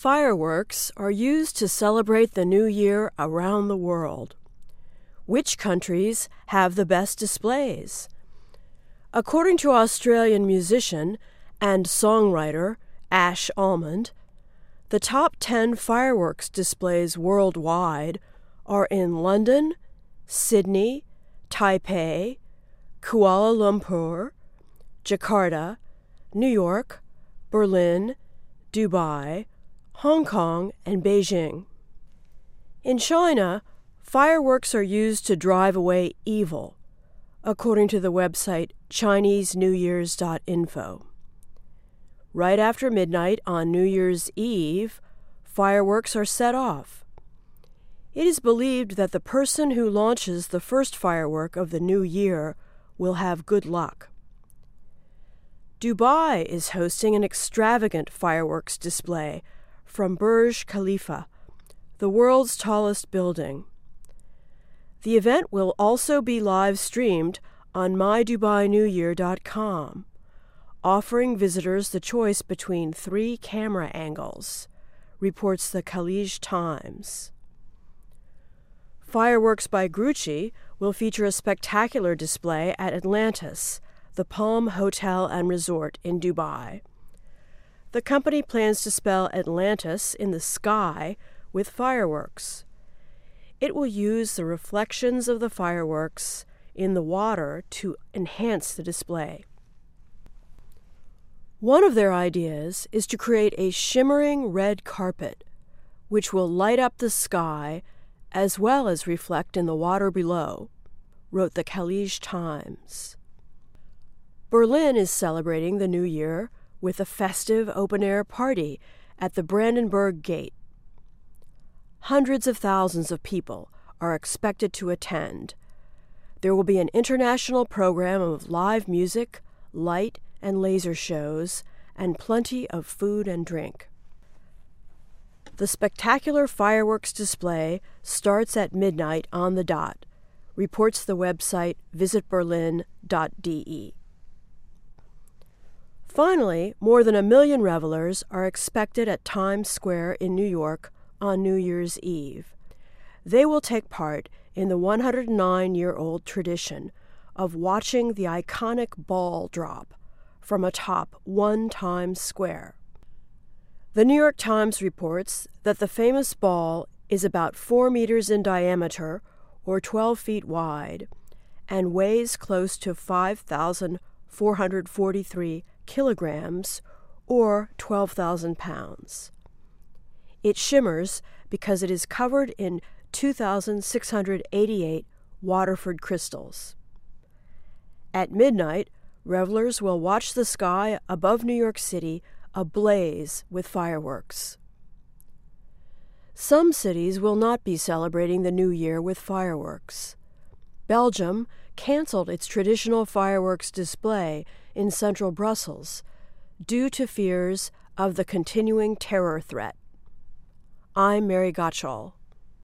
Fireworks are used to celebrate the new year around the world. Which countries have the best displays? According to Australian musician and songwriter Ash Almond, the top 10 fireworks displays worldwide are in London, Sydney, Taipei, Kuala Lumpur, Jakarta, New York, Berlin, Dubai, Hong Kong, and Beijing. In China, fireworks are used to drive away evil, according to the website ChineseNewYears.info. Right after midnight on New Year's Eve, fireworks are set off. It is believed that the person who launches the first firework of the new year will have good luck. Dubai is hosting an extravagant fireworks display from Burj Khalifa, the world's tallest building. The event will also be live-streamed on MyDubaiNewYear.com, offering visitors the choice between 3 camera angles, reports the Khalij Times. Fireworks by Grucci will feature a spectacular display at Atlantis, the Palm Hotel and Resort in Dubai. The company plans to spell Atlantis in the sky with fireworks. It will use the reflections of the fireworks in the water to enhance the display. One of their ideas is to create a shimmering red carpet, which will light up the sky as well as reflect in the water below, wrote the Khalij Times. Berlin is celebrating the new year with a festive open-air party at the Brandenburg Gate. Hundreds of thousands of people are expected to attend. There will be an international program of live music, light and laser shows, and plenty of food and drink. The spectacular fireworks display starts at midnight on the dot, reports the website visitberlin.de. Finally, more than 1 million revelers are expected at Times Square in New York on New Year's Eve. They will take part in the 109-year-old tradition of watching the iconic ball drop from atop One Times Square. The New York Times reports that the famous ball is about 4 meters in diameter or 12 feet wide and weighs close to 5,443 kilograms or 12,000 pounds. It shimmers because it is covered in 2,688 Waterford crystals. At midnight, revelers will watch the sky above New York City ablaze with fireworks. Some cities will not be celebrating the new year with fireworks. Belgium canceled its traditional fireworks display in central Brussels due to fears of the continuing terror threat. I'm Mary Gottschall.